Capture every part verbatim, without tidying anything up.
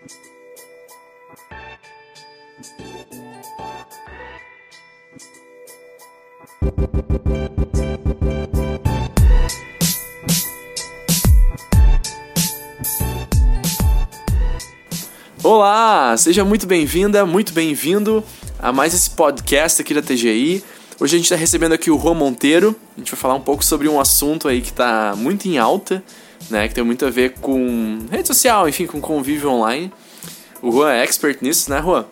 Olá, seja muito bem-vinda, muito bem-vindo a mais esse podcast aqui da T G I. Hoje a gente está recebendo aqui o Juan Monteiro. A gente vai falar um pouco sobre um assunto aí que está muito em alta, né, que tem muito a ver com rede social, enfim, com convívio online. O Juan é expert nisso, né, Juan?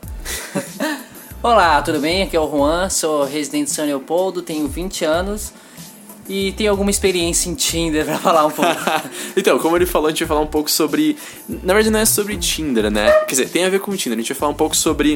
Olá, tudo bem? Aqui é o Juan, sou residente de São Leopoldo, tenho vinte anos e tenho alguma experiência em Tinder pra falar um pouco. Então, como ele falou, a gente vai falar um pouco sobre... Na verdade não é sobre Tinder, né? Quer dizer, tem a ver com o Tinder. A gente vai falar um pouco sobre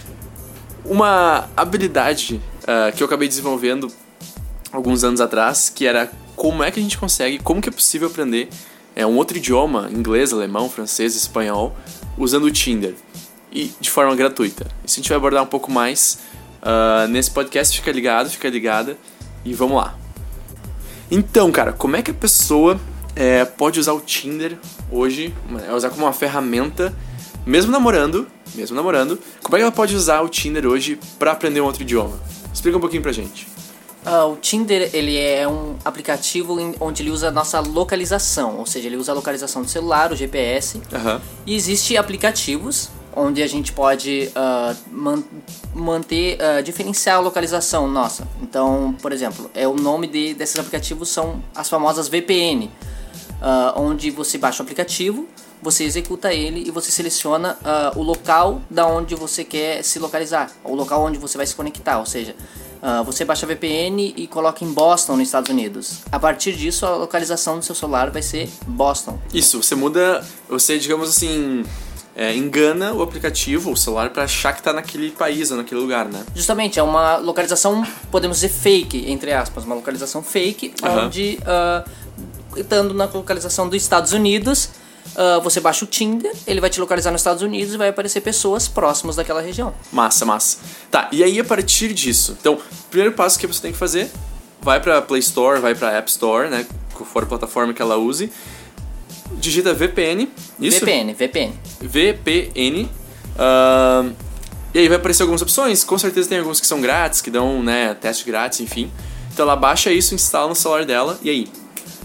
uma habilidade uh, que eu acabei desenvolvendo alguns anos atrás, que era como é que a gente consegue, como que é possível aprender é, um outro idioma, inglês, alemão, francês, espanhol, usando o Tinder. E de forma gratuita. Isso a gente vai abordar um pouco mais uh, nesse podcast. Fica ligado, fica ligada e vamos lá. Então, cara, como é que a pessoa é, pode usar o Tinder hoje, é, usar como uma ferramenta, mesmo namorando, mesmo namorando, como é que ela pode usar o Tinder hoje pra aprender um outro idioma? Explica um pouquinho pra gente. Uh, o Tinder, ele é um aplicativo em, onde ele usa a nossa localização, ou seja, ele usa a localização do celular, o G P S, uhum. E existem aplicativos onde a gente pode uh, man- manter, uh, diferenciar a localização nossa. Então, por exemplo, é, o nome de, desses aplicativos são as famosas V P N, uh, onde você baixa o aplicativo, você executa ele e você seleciona uh, o local da onde você quer se localizar, o local onde você vai se conectar, ou seja, uh, você baixa a V P N e coloca em Boston, nos Estados Unidos. A partir disso, a localização do seu celular vai ser Boston. Isso, você muda, você, digamos assim... É, engana o aplicativo, o celular, pra achar que tá naquele país ou naquele lugar, né? Justamente, é uma localização, podemos dizer fake, entre aspas, uma localização fake, uhum. onde, uh, estando na localização dos Estados Unidos, uh, você baixa o Tinder, ele vai te localizar nos Estados Unidos e vai aparecer pessoas próximas daquela região. Massa, massa. Tá, e aí a partir disso, então, o primeiro passo que você tem que fazer, vai pra Play Store, vai pra App Store, né, qual for a plataforma que ela use, digita V P N, isso? V P N, V P N. V P N. Uh, e aí vai aparecer algumas opções. Com certeza tem alguns que são grátis, que dão, né, teste grátis, enfim. Então ela baixa isso, instala no celular dela, e aí?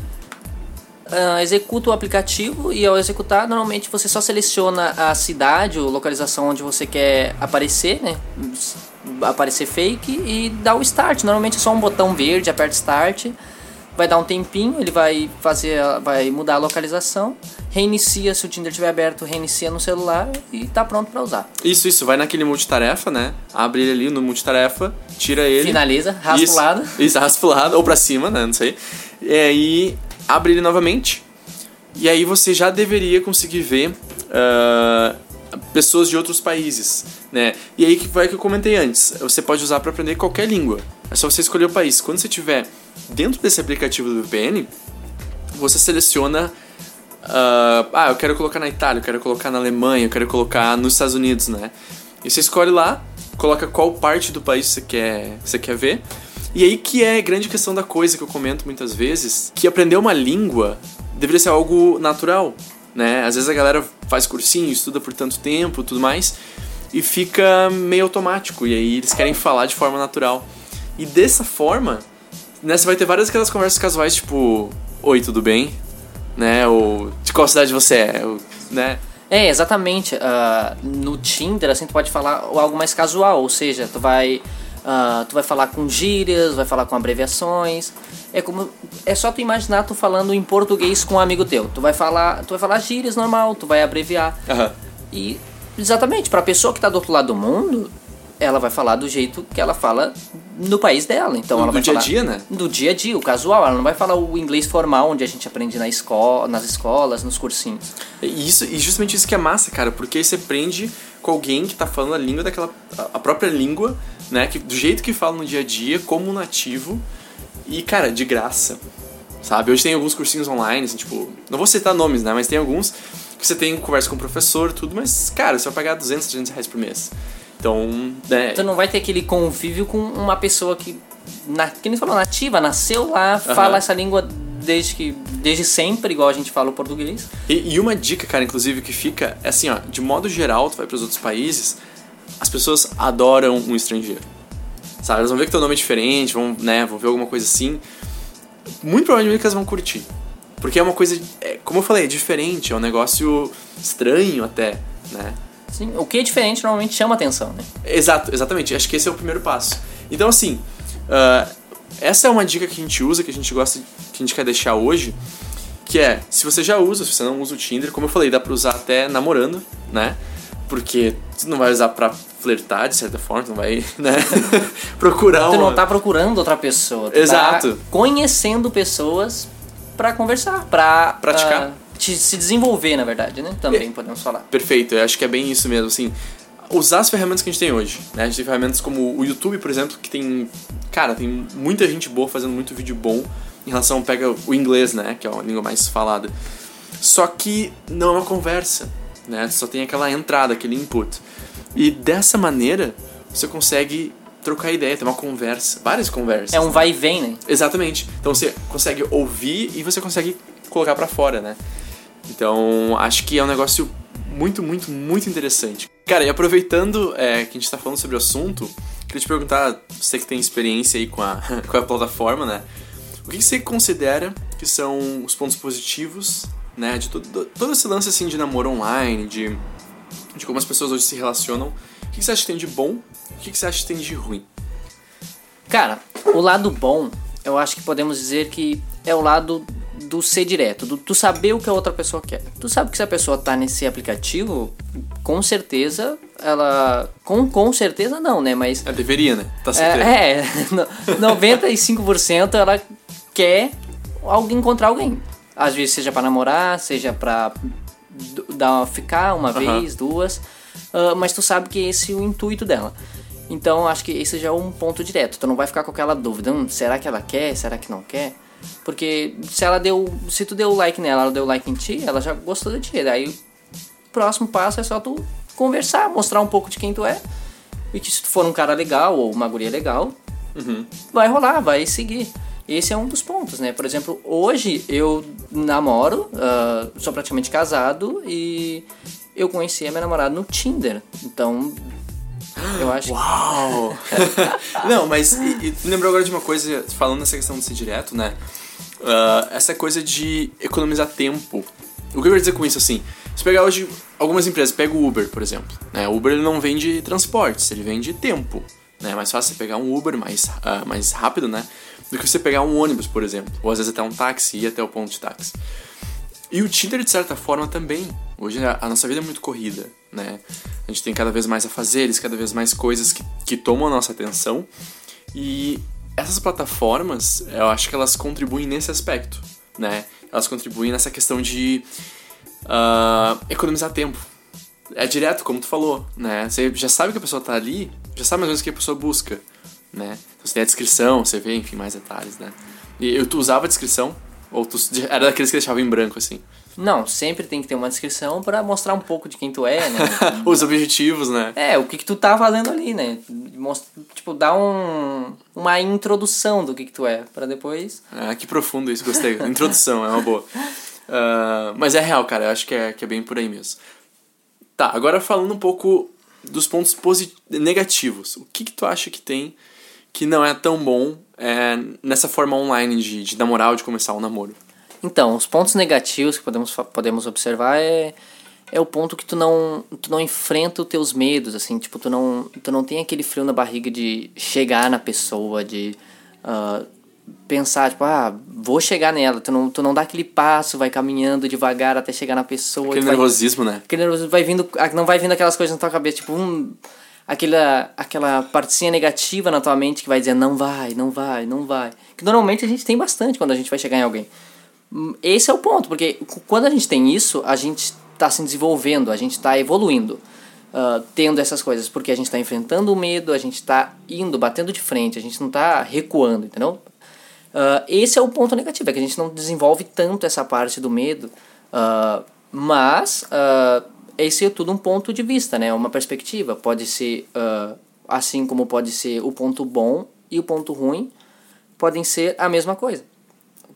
Uh, executa o aplicativo e ao executar, normalmente você só seleciona a cidade ou localização onde você quer aparecer, né? Aparecer fake e dá o start. Normalmente é só um botão verde, aperta start. Vai dar um tempinho, ele vai fazer, vai mudar a localização, reinicia, se o Tinder estiver aberto, reinicia no celular e tá pronto pra usar. Isso, isso, vai naquele multitarefa, né? Abre ele ali no multitarefa, tira ele. Finaliza, raspa isso, pro lado. Isso, raspa pro lado, ou pra cima, né? Não sei. E aí, abre ele novamente. E aí você já deveria conseguir ver uh, pessoas de outros países, né? E aí que vai que eu comentei antes. Você pode usar pra aprender qualquer língua. É só você escolher o país. Quando você tiver dentro desse aplicativo do V P N, você seleciona uh, ah, eu quero colocar na Itália, eu quero colocar na Alemanha, eu quero colocar nos Estados Unidos, né? E você escolhe lá, coloca qual parte do país você quer, você quer ver. E aí que é a grande questão da coisa que eu comento muitas vezes, que aprender uma língua deveria ser algo natural, né? Às vezes a galera faz cursinho, estuda por tanto tempo, tudo mais, e fica meio automático, e aí eles querem falar de forma natural. E dessa forma, né, você vai ter várias aquelas conversas casuais, tipo, oi, tudo bem? Né, ou de qual cidade você é, ou, né? É, exatamente. Uh, no Tinder, assim, tu pode falar algo mais casual, ou seja, tu vai, uh, tu vai falar com gírias, vai falar com abreviações. É como, é só tu imaginar tu falando em português com um amigo teu. Tu vai falar, tu vai falar gírias normal, tu vai abreviar. Uhum. E, exatamente, pra pessoa que tá do outro lado do mundo, ela vai falar do jeito que ela fala no país dela. Então, do, ela vai do dia a falar dia, né? Do dia a dia, o casual. Ela não vai falar o inglês formal, onde a gente aprende na escola, nas escolas, nos cursinhos. E, isso, e justamente isso que é massa, cara, porque aí você aprende com alguém que tá falando a língua daquela... a própria língua, né? Que, do jeito que fala no dia a dia, como nativo. E, cara, de graça, sabe? Hoje tem alguns cursinhos online, assim, tipo... Não vou citar nomes, né? Mas tem alguns que você tem conversa com o professor, tudo. Mas, cara, você vai pagar duzentos, trezentos reais por mês. Então, né? Tu não vai ter aquele convívio com uma pessoa que, na, que nem falou, nativa, nasceu lá, uhum. fala essa língua desde, que, desde sempre, igual a gente fala o português. E, e uma dica, cara, inclusive, que fica é assim, ó, de modo geral, tu vai pros outros países, as pessoas adoram um estrangeiro. Sabe, elas vão ver que teu nome é diferente, vão, né, vão ver alguma coisa assim. Muito provavelmente que elas vão curtir. Porque é uma coisa, é, como eu falei, é diferente, é um negócio estranho até, né? Sim, o que é diferente normalmente chama atenção, né? Exato, exatamente. Acho que esse é o primeiro passo. Então, assim, uh, essa é uma dica que a gente usa, que a gente gosta, que a gente quer deixar hoje, que é, se você já usa, se você não usa o Tinder, como eu falei, dá pra usar até namorando, né? Porque tu não vai usar pra flertar, de certa forma, tu não vai, né? procurar Tu uma... não tá procurando outra pessoa. Tu Exato. tá conhecendo pessoas pra conversar, pra... Praticar. Uh, te, se desenvolver, na verdade, né? Também É. podemos falar. Perfeito, eu acho que é bem isso mesmo, assim, usar as ferramentas que a gente tem hoje, né? A gente tem ferramentas como o YouTube, por exemplo, que tem, cara, tem muita gente boa fazendo muito vídeo bom em relação, pega o inglês, né, que é a língua mais falada. Só que não é uma conversa, né? Só tem aquela entrada, aquele input. E dessa maneira, você consegue trocar ideia, ter uma conversa, várias conversas. É um vai e vem, né? Exatamente. Então você consegue ouvir e você consegue colocar pra fora, né? Então, acho que é um negócio muito, muito, muito interessante. Cara, e aproveitando é, que a gente tá falando sobre o assunto, queria te perguntar, você que tem experiência aí com a, com a plataforma, né? O que você considera que são os pontos positivos, né? De todo, todo esse lance, assim, de namoro online, de, de como as pessoas hoje se relacionam. O que você acha que tem de bom e o que você acha que tem de ruim? Cara, o lado bom, eu acho que podemos dizer que é o lado do ser direto, do tu saber o que a outra pessoa quer. Tu sabe que se a pessoa tá nesse aplicativo, com certeza ela... Com, com certeza não, né? Mas... É, deveria, né? Tá certo. É, é, noventa e cinco por cento ela quer alguém, encontrar alguém. Às vezes seja pra namorar, seja pra dar, ficar uma Uhum. vez, duas. Uh, mas tu sabe que esse é o intuito dela. Então acho que esse já é um ponto direto. Tu não vai ficar com aquela dúvida, hum, será que ela quer, será que não quer? Porque se ela deu, se tu deu like nela, ela deu like em ti, ela já gostou de ti. Daí o próximo passo é só tu conversar, mostrar um pouco de quem tu é. E que se tu for um cara legal ou uma guria legal, Uhum. vai rolar, vai seguir. Esse é um dos pontos, né? Por exemplo, hoje eu namoro, uh, sou praticamente casado e eu conheci a minha namorada no Tinder. Então, eu acho Uau! Não, mas e, e tu lembrou agora de uma coisa, falando nessa questão de ser direto, né? Uh, essa coisa de economizar tempo. O que eu quero dizer com isso, assim? Se pegar hoje algumas empresas, pega o Uber, por exemplo. Né? O Uber ele não vende transportes, ele vende tempo. Né? É mais fácil você pegar um Uber mais, uh, mais rápido, né? Do que você pegar um ônibus, por exemplo. Ou às vezes até um táxi e ir até o ponto de táxi. E o Tinder, de certa forma, também. Hoje a nossa vida é muito corrida, né? A gente tem cada vez mais afazeres, cada vez mais coisas que, que tomam a nossa atenção. E essas plataformas, eu acho que elas contribuem nesse aspecto, né? Elas contribuem nessa questão de uh, economizar tempo. É direto, como tu falou, né? Você já sabe que a pessoa tá ali, já sabe mais ou menos o que a pessoa busca, né? Então você tem a descrição, você vê, enfim, mais detalhes, né? E eu, tu usava a descrição? Ou tu era daqueles que deixavam em branco, assim? Não, sempre tem que ter uma descrição pra mostrar um pouco de quem tu é, né? Os objetivos, né? É, o que que tu tá fazendo ali, né? Mostra, tipo, dá um, uma introdução do que que tu é, pra depois... Ah, que profundo isso, gostei. Introdução, é uma boa. Uh, mas é real, cara, eu acho que é, que é bem por aí mesmo. Tá, agora falando um pouco dos pontos posit- negativos. O que que tu acha que tem que não é tão bom é, nessa forma online de, de namorar ou de começar um namoro? Então, os pontos negativos que podemos, podemos observar é, é o ponto que tu não, tu não enfrenta os teus medos, assim, tipo, tu não, tu não tem aquele frio na barriga de chegar na pessoa, de uh, pensar, tipo, ah, vou chegar nela, tu não, tu não dá aquele passo, vai caminhando devagar até chegar na pessoa. Aquele vai, nervosismo, né? aquele nervosismo, vai vindo, não vai vindo aquelas coisas na tua cabeça, tipo, um, aquela, aquela partezinha negativa na tua mente que vai dizer, não vai, não vai, não vai. Que normalmente a gente tem bastante quando a gente vai chegar em alguém. Esse é o ponto, porque quando a gente tem isso, a gente está se desenvolvendo, a gente está evoluindo, uh, tendo essas coisas, porque a gente está enfrentando o medo, a gente está indo, batendo de frente, a gente não está recuando, entendeu? Uh, esse é o ponto negativo, é que a gente não desenvolve tanto essa parte do medo, uh, mas uh, esse é tudo um ponto de vista, né? Uma perspectiva, pode ser uh, assim como pode ser o ponto bom e o ponto ruim, podem ser a mesma coisa.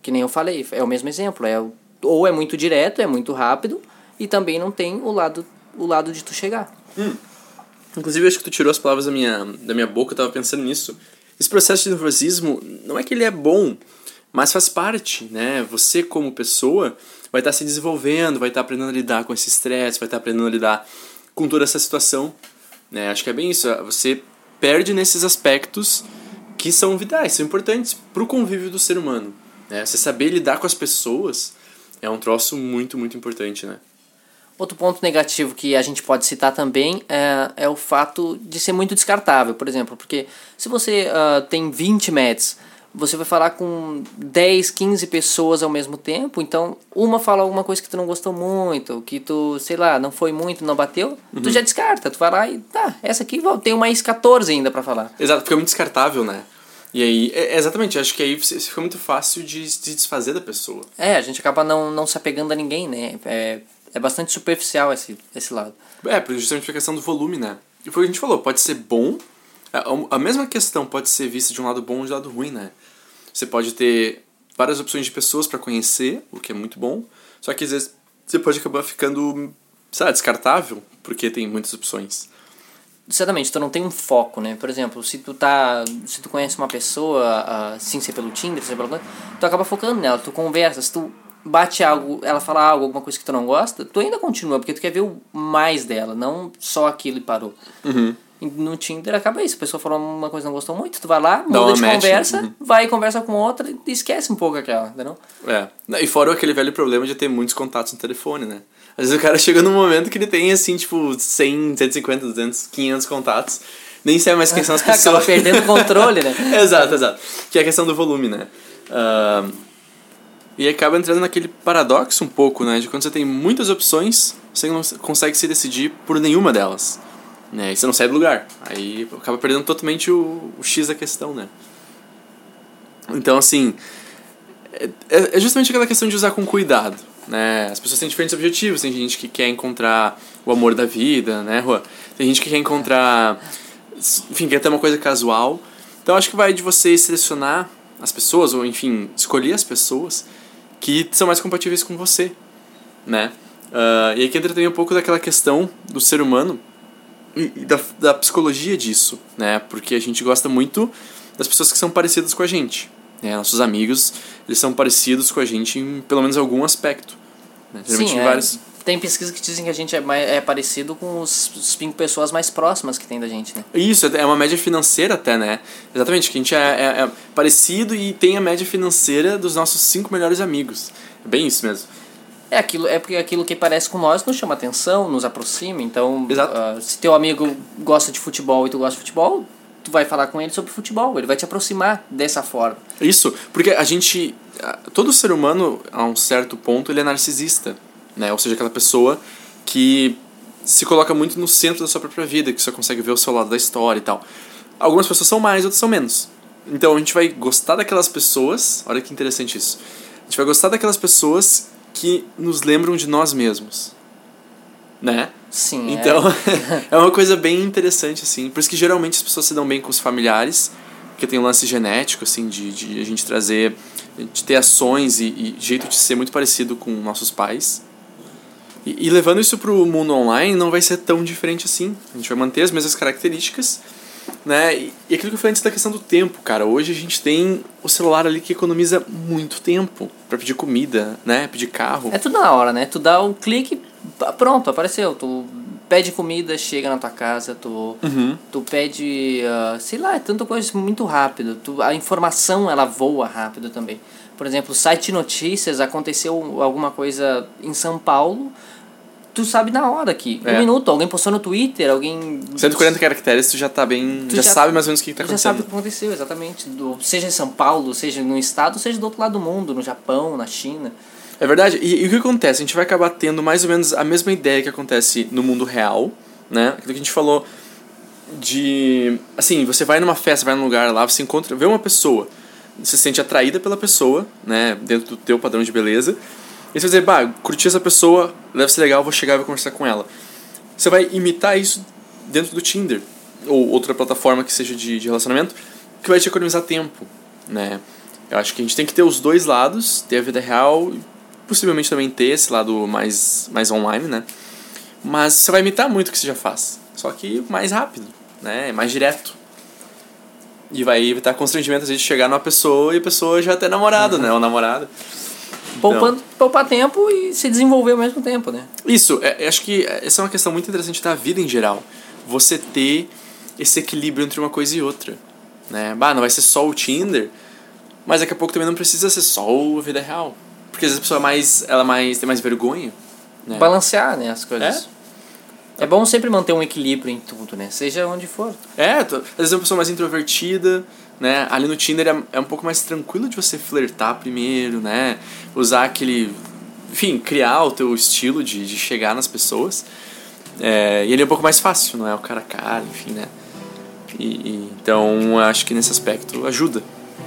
que nem eu falei, é o mesmo exemplo. É, ou é muito direto, é muito rápido, e também não tem o lado, o lado de tu chegar. Hum. Inclusive, acho que tu tirou as palavras da minha, da minha boca, eu tava pensando nisso. Esse processo de nervosismo, não é que ele é bom, mas faz parte, né? Você, como pessoa, vai estar se desenvolvendo, vai estar aprendendo a lidar com esse estresse, vai estar aprendendo a lidar com toda essa situação, né? Acho que é bem isso. Você perde nesses aspectos que são vitais, são importantes pro convívio do ser humano, né? Você saber lidar com as pessoas é um troço muito, muito importante, né? Outro ponto negativo que a gente pode citar também é, é o fato de ser muito descartável, por exemplo, porque se você uh, tem vinte matches, você vai falar com dez, quinze pessoas ao mesmo tempo, então uma fala alguma coisa que tu não gostou muito, que tu, sei lá, não foi muito, não bateu, uhum. tu já descarta, tu vai lá e tá, essa aqui tem mais quatorze ainda pra falar. Exato, porque é muito descartável, né? E aí, é, exatamente, acho que aí fica muito fácil de se desfazer da pessoa. É, a gente acaba não, não se apegando a ninguém, né? É, é bastante superficial esse, esse lado. É, justamente a questão do volume, né? E foi o que a gente falou, pode ser bom, a, a mesma questão pode ser vista de um lado bom ou de um lado ruim, né? Você pode ter várias opções de pessoas pra conhecer, o que é muito bom, só que às vezes você pode acabar ficando, sabe, descartável, porque tem muitas opções. Certamente, tu não tem um foco, né? Por exemplo, se tu tá. Se tu conhece uma pessoa, assim, ser pelo Tinder, ser pelo. Tu acaba focando nela, tu conversa, se tu bate algo, ela fala algo, alguma coisa que tu não gosta, tu ainda continua, porque tu quer ver o mais dela, não só aquilo e parou. Uhum. No Tinder acaba isso, a pessoa falou uma coisa que não gostou muito, tu vai lá, muda de match, conversa, uhum. vai e conversa com outra e esquece um pouco aquela, entendeu? É, e fora aquele velho problema de ter muitos contatos no telefone, né? Às vezes o cara chega num momento que ele tem, assim, tipo, cem, cento e cinquenta, duzentos, quinhentos contatos, nem sabe mais quem são as pessoas. Acaba perdendo o controle, né? Exato, exato. Que é a questão do volume, né? Uh, e acaba entrando naquele paradoxo um pouco, né? De quando você tem muitas opções, você não consegue se decidir por nenhuma delas. Né? E você não sai do lugar. Aí acaba perdendo totalmente o, o X da questão, né? Então, assim, é, é justamente aquela questão de usar com cuidado, né? As pessoas têm diferentes objetivos. Tem gente que quer encontrar o amor da vida, né, Rua? Tem gente que quer encontrar... Enfim, quer ter uma coisa casual. Então, acho que vai de você selecionar as pessoas, ou, enfim, escolher as pessoas que são mais compatíveis com você, né? Uh, e aí que entra também um pouco daquela questão do ser humano e da, da psicologia disso, né? Porque a gente gosta muito das pessoas que são parecidas com a gente, né? Nossos amigos, eles são parecidos com a gente em pelo menos algum aspecto, né? Sim, em é, vários... tem pesquisas que dizem que a gente é, mais, é parecido com os, os cinco pessoas mais próximas que tem da gente, né? Isso, é uma média financeira até, né? Exatamente, que a gente é, é, é parecido e tem a média financeira dos nossos cinco melhores amigos. É bem isso mesmo. É, aquilo, é porque aquilo que parece com nós nos chama atenção, nos aproxima. Então, uh, se teu amigo gosta de futebol e tu gosta de futebol, tu vai falar com ele sobre futebol. Ele vai te aproximar dessa forma. Isso, porque a gente... Todo ser humano, a um certo ponto, ele é narcisista, né? Ou seja, aquela pessoa que se coloca muito no centro da sua própria vida, que só consegue ver o seu lado da história e tal. Algumas pessoas são mais, outras são menos. Então, a gente vai gostar daquelas pessoas... Olha que interessante isso. A gente vai gostar daquelas pessoas... que nos lembram de nós mesmos, né? Sim, então, é. é uma coisa bem interessante, assim. Por isso que geralmente as pessoas se dão bem com os familiares, porque tem um lance genético, assim, de, de a gente trazer, de ter ações e, e jeito de ser muito parecido com nossos pais. E, e levando isso pro mundo online, não vai ser tão diferente assim. A gente vai manter as mesmas características, né? E, e aquilo que eu falei antes da questão do tempo, cara. Hoje a gente tem o celular ali que economiza muito tempo pra pedir comida, né? Pedir carro. É tudo na hora, né? Tu dá um clique, pronto, apareceu. Tu pede comida, chega na tua casa, tu, uhum. tu pede, uh, sei lá, é tanta coisa muito rápido. Tu, a informação, ela voa rápido também. Por exemplo, site de notícias, aconteceu alguma coisa em São Paulo... Tu sabe na hora aqui. É. Um minuto, alguém postou no Twitter, alguém... cento e quarenta caracteres, tu já tá bem... Já, já sabe mais ou menos o que tá acontecendo. Já sabe o que aconteceu, exatamente. Do, seja em São Paulo, seja no estado, seja do outro lado do mundo, no Japão, na China. É verdade. E, e o que acontece? A gente vai acabar tendo mais ou menos a mesma ideia que acontece no mundo real, né? Aquilo que a gente falou de... Assim, você vai numa festa, vai num lugar lá, você encontra... Vê uma pessoa, você se sente atraída pela pessoa, né? Dentro do teu padrão de beleza... E você vai dizer, bah, curti essa pessoa, deve ser legal, vou chegar e vou conversar com ela. Você vai imitar isso dentro do Tinder, ou outra plataforma que seja de, de relacionamento, que vai te economizar tempo, né? Eu acho que a gente tem que ter os dois lados, ter a vida real e possivelmente também ter esse lado mais, mais online, né? Mas você vai imitar muito o que você já faz, só que mais rápido, né? Mais direto. E vai evitar constrangimento, às vezes, de chegar numa pessoa e a pessoa já ter namorado, uhum. né? Ou namorada. Poupando, então, poupar tempo e se desenvolver ao mesmo tempo, né? Isso, é, acho que essa é uma questão muito interessante da vida em geral. Você ter esse equilíbrio entre uma coisa e outra, né? Bah, não vai ser só o Tinder, mas daqui a pouco também não precisa ser só a vida real. Porque às vezes a pessoa mais, ela mais, tem mais vergonha, né? Balancear, né, as coisas. É? É bom sempre manter um equilíbrio em tudo, né? Seja onde for. É, tô, às vezes é uma pessoa mais introvertida, né? Ali no Tinder é, é um pouco mais tranquilo de você flertar primeiro, né? Usar aquele... Enfim, criar o teu estilo de, de chegar nas pessoas. É, e ele é um pouco mais fácil, não é o cara a cara, enfim, né? E, e, então, eu acho que nesse aspecto ajuda.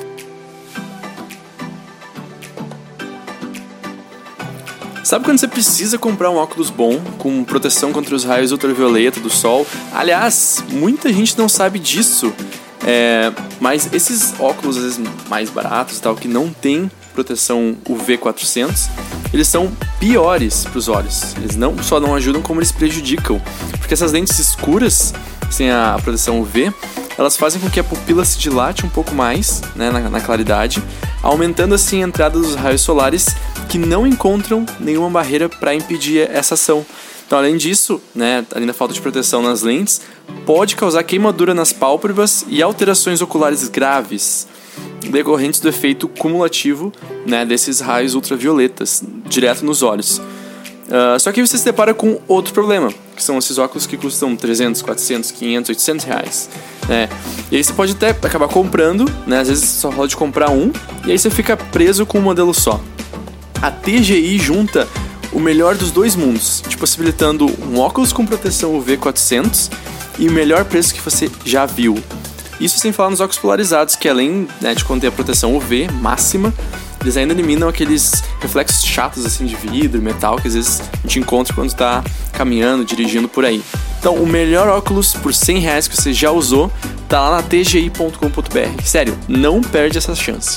Sabe quando você precisa comprar um óculos bom, com proteção contra os raios ultravioleta do sol? Aliás, muita gente não sabe disso, é, mas esses óculos, às vezes mais baratos e tal, que não tem proteção U V quatrocentos, eles são piores para os olhos. Eles não só não ajudam, como eles prejudicam. Porque essas lentes escuras, sem a proteção U V, elas fazem com que a pupila se dilate um pouco mais, né, na, na claridade, aumentando assim a entrada dos raios solares que não encontram nenhuma barreira para impedir essa ação. Então, além disso, né, além da falta de proteção nas lentes, pode causar queimadura nas pálpebras e alterações oculares graves, decorrentes do efeito cumulativo, né, desses raios ultravioletas, direto nos olhos. Uh, só que você se depara com outro problema, que são esses óculos que custam trezentos, quatrocentos, quinhentos, oitocentos reais, né? E aí você pode até acabar comprando, né? Às vezes só pode comprar um, e aí você fica preso com um modelo só. A T G I junta o melhor dos dois mundos, te possibilitando um óculos com proteção U V quatrocentos e o melhor preço que você já viu. Isso sem falar nos óculos polarizados, que além, né, de conter a proteção U V máxima, eles ainda eliminam aqueles reflexos chatos assim de vidro, metal, que às vezes a gente encontra quando está caminhando, dirigindo por aí. Então, o melhor óculos por cem reais que você já usou tá lá na t g i ponto com ponto b r. Sério, não perde essa chance.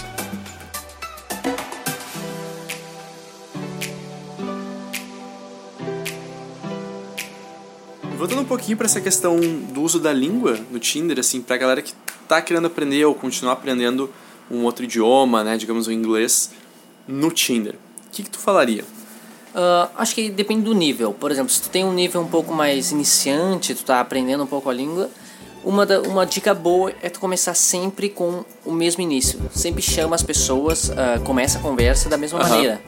Voltando um pouquinho para essa questão do uso da língua no Tinder, assim, pra galera que tá querendo aprender ou continuar aprendendo um outro idioma, né, digamos o inglês, no Tinder. O que que tu falaria? Uh, acho que depende do nível. Por exemplo, se tu tem um nível um pouco mais iniciante, tu tá aprendendo um pouco a língua, uma, da, uma dica boa é tu começar sempre com o mesmo início. Sempre chama as pessoas, uh, começa a conversa da mesma uhum. maneira.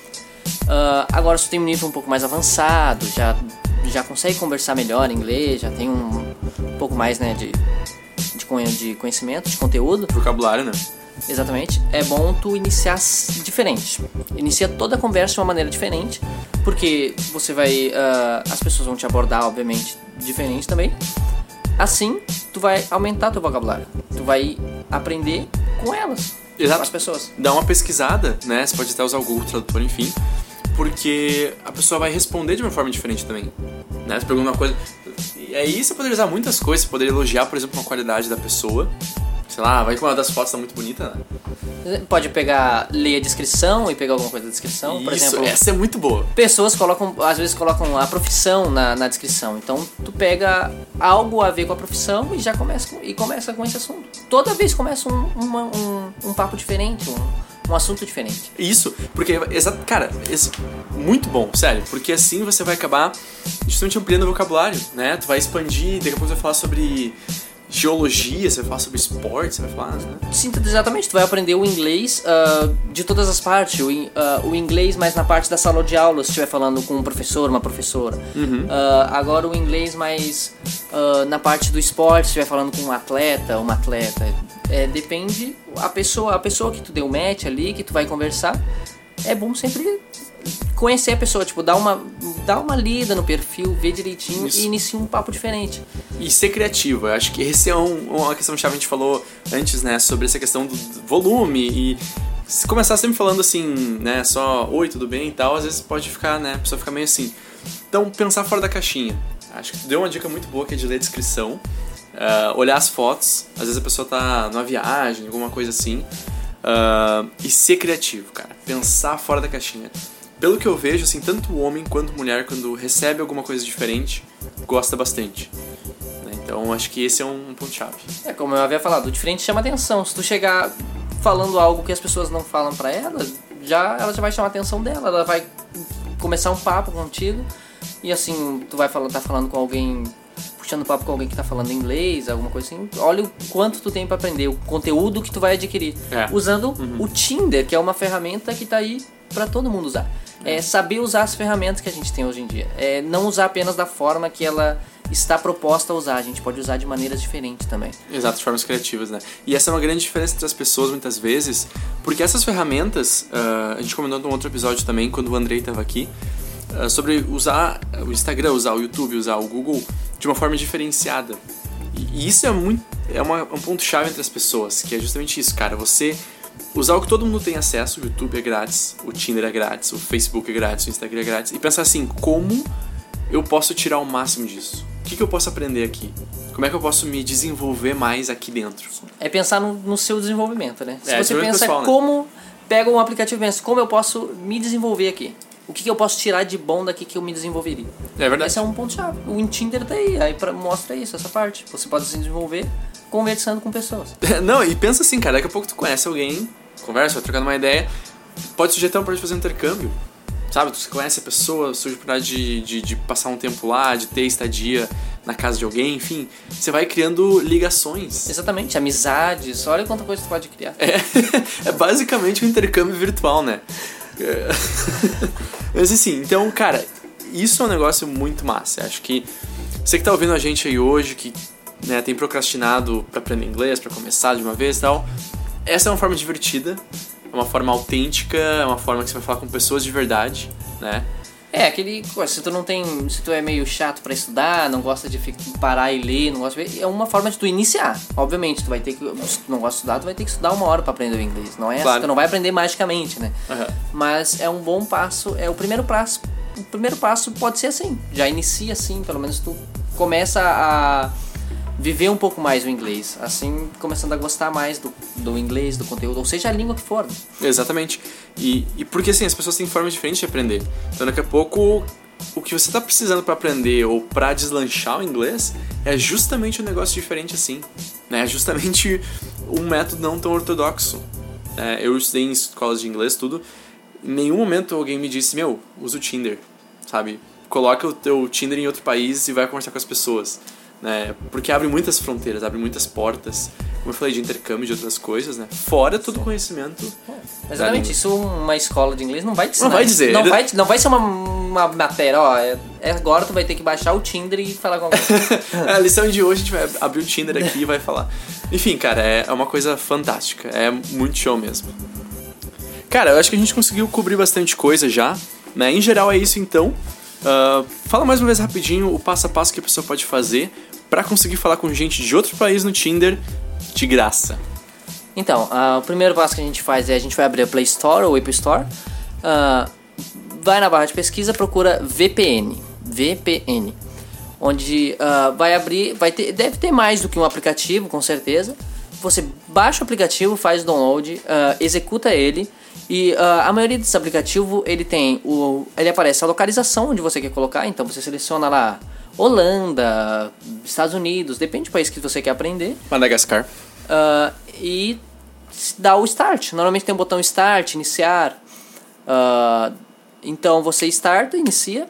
Uh, agora, se tu tem um nível um pouco mais avançado, já, já consegue conversar melhor em inglês, já tem um, um pouco mais, né, de, de, de conhecimento, de conteúdo. Vocabulário, né? Exatamente. É bom tu iniciar diferente. Inicia toda a conversa de uma maneira diferente, porque você vai... Uh, as pessoas vão te abordar, obviamente, diferente também. Assim, tu vai aumentar teu vocabulário. Tu vai aprender com elas. Exato. Com as pessoas. Dá uma pesquisada, né? Você pode até usar o Google Tradutor, enfim. Porque a pessoa vai responder de uma forma diferente também, né? Você pergunta uma coisa... E aí você poderia usar muitas coisas. Você poderia elogiar, por exemplo, uma qualidade da pessoa. Sei lá, vai que uma das fotos tá muito bonita, né? Pode pegar, ler a descrição e pegar alguma coisa da descrição. Isso, por exemplo, essa é muito boa. Pessoas colocam, às vezes colocam a profissão na, na descrição. Então tu pega algo a ver com a profissão e já começa com, e começa com esse assunto. Toda vez começa um, uma, um, um papo diferente, um, um assunto diferente. Isso, porque, exato, cara, esse, muito bom, sério. Porque assim você vai acabar justamente ampliando o vocabulário, né? Tu vai expandir, daqui a pouco você vai falar sobre... geologia, você vai falar sobre esporte, você vai falar, né? Sim, exatamente. Tu vai aprender o inglês uh, de todas as partes. O, in, uh, o inglês mais na parte da sala de aula, se estiver falando com um professor, uma professora. Uhum. Uh, agora o inglês mais uh, na parte do esporte, se estiver falando com um atleta, uma atleta. É, depende a pessoa, a pessoa que tu deu match ali, que tu vai conversar. É bom sempre conhecer a pessoa, tipo, dar uma, dar uma lida no perfil, ver direitinho. Isso. E iniciar um papo diferente. E ser criativo, eu acho que esse é um, uma questão chave, a gente falou antes, né, sobre essa questão do volume e se começar sempre falando assim, né, só oi, tudo bem e tal, às vezes pode ficar, né, a pessoa fica meio assim. Então, pensar fora da caixinha. Acho que tu deu uma dica muito boa que é de ler a descrição, uh, olhar as fotos, às vezes a pessoa tá numa viagem, alguma coisa assim. Uh, e ser criativo, cara. Pensar fora da caixinha. Pelo que eu vejo, assim, tanto homem quanto mulher, quando recebe alguma coisa diferente, gosta bastante. Né? Então, acho que esse é um ponto-chave. É, como eu havia falado, o diferente chama atenção. Se tu chegar falando algo que as pessoas não falam pra ela, já, ela já vai chamar a atenção dela. Ela vai começar um papo contigo. E assim, tu vai falar, tá falando com alguém, puxando papo com alguém que tá falando inglês, alguma coisa assim. Olha o quanto tu tem pra aprender, o conteúdo que tu vai adquirir. É. Usando Uhum. o Tinder, que é uma ferramenta que tá aí pra todo mundo usar. É saber usar as ferramentas que a gente tem hoje em dia. É não usar apenas da forma que ela está proposta a usar. A gente pode usar de maneiras diferentes também. Exato, de formas criativas, né? E essa é uma grande diferença entre as pessoas, muitas vezes, porque essas ferramentas, uh, a gente comentou num outro episódio também, quando o Andrei estava aqui, uh, sobre usar o Instagram, usar o YouTube, usar o Google de uma forma diferenciada. E, e isso é, muito, é uma, um ponto-chave entre as pessoas, que é justamente isso, cara. Você usar o que todo mundo tem acesso, o YouTube é grátis, o Tinder é grátis, o Facebook é grátis, o Instagram é grátis, e pensar assim, como eu posso tirar o máximo disso? O que, que eu posso aprender aqui? Como é que eu posso me desenvolver mais aqui dentro? É pensar no, no seu desenvolvimento, né? Se É, você pensa pessoal, né? como... Pega um aplicativo e pensa, como eu posso me desenvolver aqui? O que, que eu posso tirar de bom daqui que eu me desenvolveria? É verdade. Esse é um ponto-chave. O Tinder tá aí, aí pra, mostra isso, essa parte. Você pode se desenvolver conversando com pessoas. Não, e pensa assim, cara, daqui a pouco tu conhece alguém, conversa, vai trocando uma ideia, pode surgir até uma oportunidade de fazer um intercâmbio, sabe? Tu conhece a pessoa, surge a oportunidade de, de, de passar um tempo lá, de ter estadia na casa de alguém, enfim, você vai criando ligações. Exatamente, amizades, olha quanta coisa tu pode criar. É, é basicamente um intercâmbio virtual, né? É. Mas assim, então, cara, isso é um negócio muito massa. Acho que você que tá ouvindo a gente aí hoje, que né, tem procrastinado pra aprender inglês, pra começar de uma vez e tal, essa é uma forma divertida, é uma forma autêntica, é uma forma que você vai falar com pessoas de verdade, né? É, aquele... Se tu não tem... Se tu é meio chato pra estudar, não gosta de parar e ler, não gosta de ver... É uma forma de tu iniciar. Obviamente, tu vai ter que... Se tu não gosta de estudar, tu vai ter que estudar uma hora pra aprender o inglês. Não é? Claro. Tu não vai aprender magicamente, né? Uhum. Mas é um bom passo... É o primeiro passo... O primeiro passo pode ser assim. Já inicia assim, pelo menos tu começa a viver um pouco mais o inglês. Assim, começando a gostar mais do, do inglês, do conteúdo, ou seja, a língua que for. Exatamente. E, e porque assim, as pessoas têm formas diferentes de aprender. Então daqui a pouco, o que você tá precisando pra aprender ou pra deslanchar o inglês é justamente um negócio diferente assim. Né? É justamente um método não tão ortodoxo. É, eu estudei em escolas de inglês, tudo. Em nenhum momento alguém me disse, meu, usa o Tinder, sabe? Coloca o teu Tinder em outro país e vai conversar com as pessoas. Né? Porque abre muitas fronteiras, abre muitas portas, como eu falei, de intercâmbio de outras coisas, né? Fora todo o conhecimento. É, exatamente, isso uma escola de inglês não vai te ensinar. Não vai dizer. Não vai, não vai ser uma, uma matéria, ó, é, é agora tu vai ter que baixar o Tinder e falar com alguém. A lição de hoje a gente vai abrir o Tinder aqui e vai falar. Enfim, cara, é uma coisa fantástica, é muito show mesmo. Cara, eu acho que a gente conseguiu cobrir bastante coisa já, né? Em geral é isso então. Uh, fala mais uma vez rapidinho o passo a passo que a pessoa pode fazer pra conseguir falar com gente de outro país no Tinder de graça. Então, uh, o primeiro passo que a gente faz é a gente vai abrir a Play Store ou App Store, uh, vai na barra de pesquisa, procura V P N, V P N, onde uh, vai abrir, vai ter, deve ter mais do que um aplicativo, com certeza. Você baixa o aplicativo, faz o download, uh, executa ele. E uh, a maioria desse aplicativo, ele tem o, ele aparece a localização onde você quer colocar. Então você seleciona lá Holanda, Estados Unidos, depende do país que você quer aprender. Madagascar. Uh, e dá o start. Normalmente tem um botão start, iniciar. Uh, então você starta, inicia.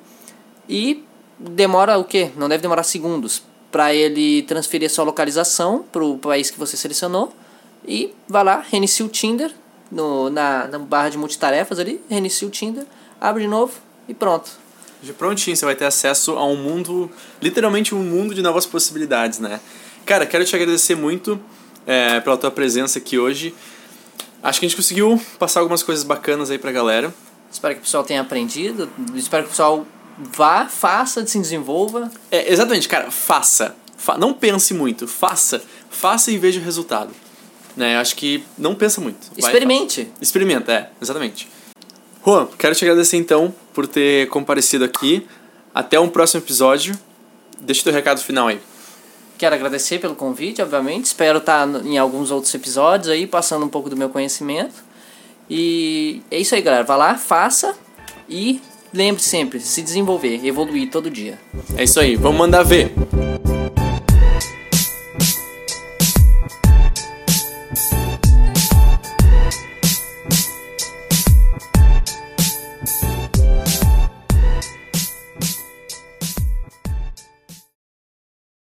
E demora o quê? Não deve demorar segundos para ele transferir a sua localização para o país que você selecionou. E vai lá, reinicia o Tinder. No, na, na barra de multitarefas ali, reinicia o Tinder, abre de novo e pronto. Já prontinho, você vai ter acesso a um mundo, literalmente um mundo de novas possibilidades, né? Cara, quero te agradecer muito é, pela tua presença aqui hoje. Acho que a gente conseguiu passar algumas coisas bacanas aí pra galera. Espero que o pessoal tenha aprendido, espero que o pessoal vá, faça, se desenvolva. É, exatamente, cara, faça. Fa- não pense muito, faça. Faça e veja o resultado. Né, acho que não pensa muito. Vai, Experimente. faz. Experimenta, é, exatamente. Juan, quero te agradecer então por ter comparecido aqui. Até um próximo episódio. Deixa o teu recado final aí. quero agradecer pelo convite, obviamente. Espero estar em alguns outros episódios aí, passando um pouco do meu conhecimento. E é isso aí, galera. Vá lá, faça e lembre sempre, se desenvolver, evoluir todo dia. É isso aí, vamos mandar ver.